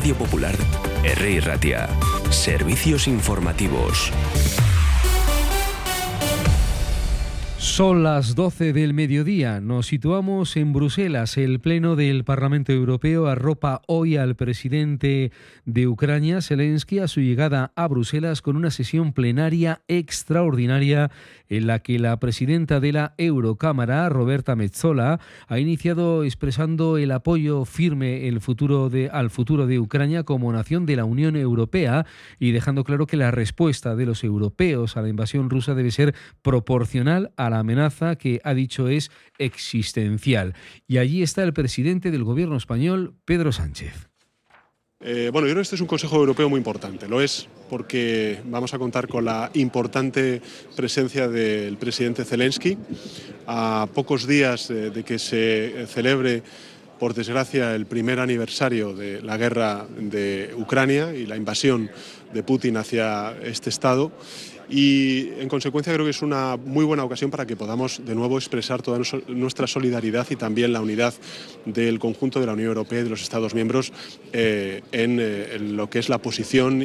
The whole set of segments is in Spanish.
Radio Popular, R. Ratia. Servicios informativos. Son las 12 del mediodía. Nos situamos en Bruselas. El Pleno del Parlamento Europeo arropa hoy al presidente de Ucrania, Zelensky, a su llegada a Bruselas con una sesión plenaria extraordinaria en la que la presidenta de la Eurocámara, Roberta Metsola, ha iniciado expresando el apoyo firme al futuro de Ucrania como nación de la Unión Europea y dejando claro que la respuesta de los europeos a la invasión rusa debe ser proporcional a la amenaza que ha dicho es existencial. Y allí está el presidente del gobierno español, Pedro Sánchez. Yo creo que este es un Consejo Europeo muy importante. Lo es porque vamos a contar con la importante presencia del presidente Zelensky. A pocos días de que se celebre, por desgracia, el primer aniversario de la guerra de Ucrania y la invasión de Putin hacia este Estado. Y en consecuencia creo que es una muy buena ocasión para que podamos de nuevo expresar toda nuestra solidaridad y también la unidad del conjunto de la Unión Europea y de los Estados miembros en lo que es la posición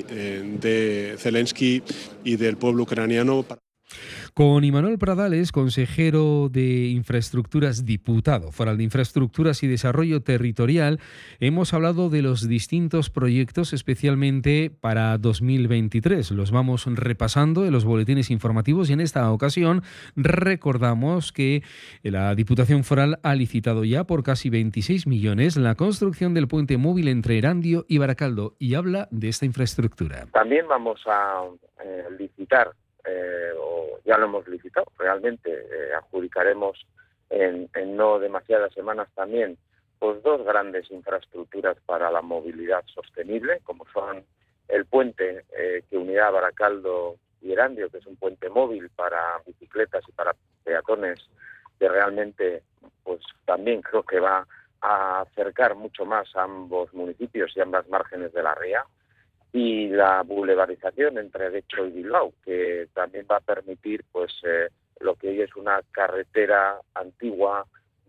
de Zelensky y del pueblo ucraniano. Con Imanol Pradales, consejero de Infraestructuras, diputado foral de Infraestructuras y Desarrollo Territorial, hemos hablado de los distintos proyectos, especialmente para 2023. Los vamos repasando en los boletines informativos y en esta ocasión recordamos que la Diputación Foral ha licitado ya por casi 26 millones la construcción del puente móvil entre Erandio y Baracaldo y habla de esta infraestructura. También vamos a licitar o ya lo hemos licitado realmente, adjudicaremos en no demasiadas semanas también pues dos grandes infraestructuras para la movilidad sostenible, como son el puente que unirá Baracaldo y Erandio, que es un puente móvil para bicicletas y para peatones, que realmente pues también creo que va a acercar mucho más a ambos municipios y ambas márgenes de la ría. Y la boulevarización entre Getxo y Bilbao, que también va a permitir lo que hoy es una carretera antigua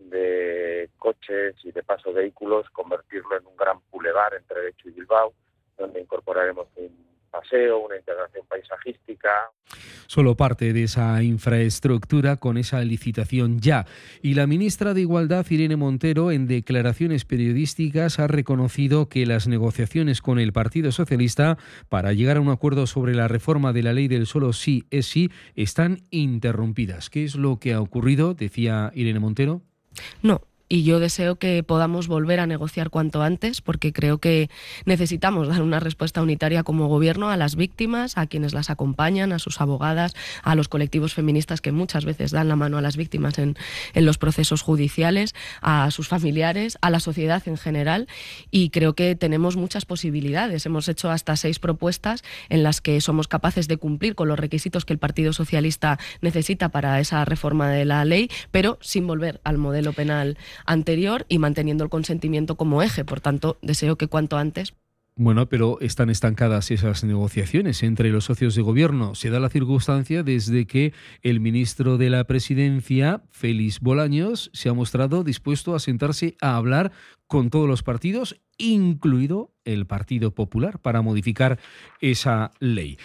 de coches y de paso de vehículos, convertirlo en un gran boulevard entre Getxo y Bilbao, donde incorporaremos un paseo, una integración paisajística. Solo parte de esa infraestructura con esa licitación ya. Y la ministra de Igualdad, Irene Montero, en declaraciones periodísticas ha reconocido que las negociaciones con el Partido Socialista para llegar a un acuerdo sobre la reforma de la ley del solo sí es sí están interrumpidas. ¿Qué es lo que ha ocurrido? Decía Irene Montero. No. Y yo deseo que podamos volver a negociar cuanto antes, porque creo que necesitamos dar una respuesta unitaria como gobierno a las víctimas, a quienes las acompañan, a sus abogadas, a los colectivos feministas que muchas veces dan la mano a las víctimas en los procesos judiciales, a sus familiares, a la sociedad en general. Y creo que tenemos muchas posibilidades. Hemos hecho hasta 6 propuestas en las que somos capaces de cumplir con los requisitos que el Partido Socialista necesita para esa reforma de la ley, pero sin volver al modelo penal anterior y manteniendo el consentimiento como eje. Por tanto, deseo que cuanto antes. Bueno, pero están estancadas esas negociaciones entre los socios de gobierno. Se da la circunstancia desde que el ministro de la Presidencia, Félix Bolaños, se ha mostrado dispuesto a sentarse a hablar con todos los partidos, incluido el Partido Popular, para modificar esa ley.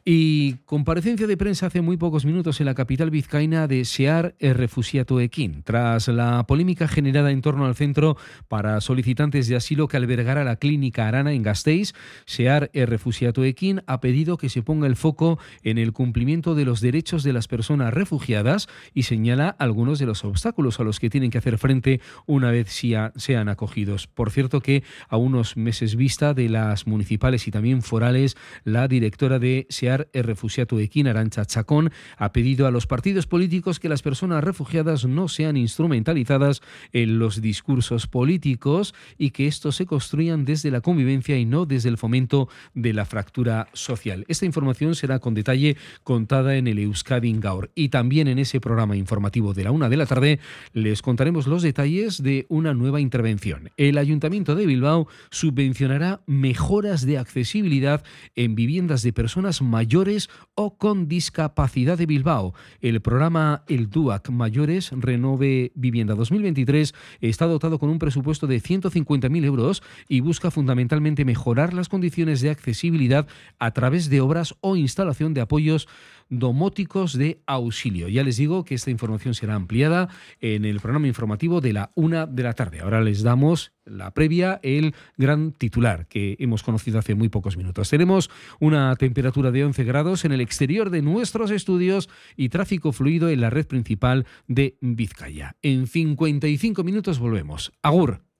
Y comparecencia de prensa hace muy pocos minutos en la capital vizcaína de Sear Errefuxiatuekin, tras la polémica generada en torno al centro para solicitantes de asilo que albergará la clínica Arana en Gasteiz. Sear Errefuxiatuekin ha pedido que se ponga el foco en el cumplimiento de los derechos de las personas refugiadas y señala algunos de los obstáculos a los que tienen que hacer frente una vez sean acogidos. Por cierto que a unos meses vista de las municipales y también forales, la directora de Sear Errefuxiatuekin, Arantxa Chacón, ha pedido a los partidos políticos que las personas refugiadas no sean instrumentalizadas en los discursos políticos y que estos se construyan desde la convivencia y no desde el fomento de la fractura social. Esta información será con detalle contada en el Euskadin Gaur. Y también en ese programa informativo de la 1 de la tarde les contaremos los detalles de una nueva intervención. El Ayuntamiento de Bilbao subvencionará para mejoras de accesibilidad en viviendas de personas mayores o con discapacidad de Bilbao. El programa El DUAC Mayores Renove Vivienda 2023 está dotado con un presupuesto de 150.000 euros y busca fundamentalmente mejorar las condiciones de accesibilidad a través de obras o instalación de apoyos domóticos de auxilio. Ya les digo que esta información será ampliada en el programa informativo de la 1 de la tarde. Ahora les damos la previa, el gran titular que hemos conocido hace muy pocos minutos. Tenemos una temperatura de 11 grados en el exterior de nuestros estudios y tráfico fluido en la red principal de Vizcaya. En 55 minutos volvemos. Agur.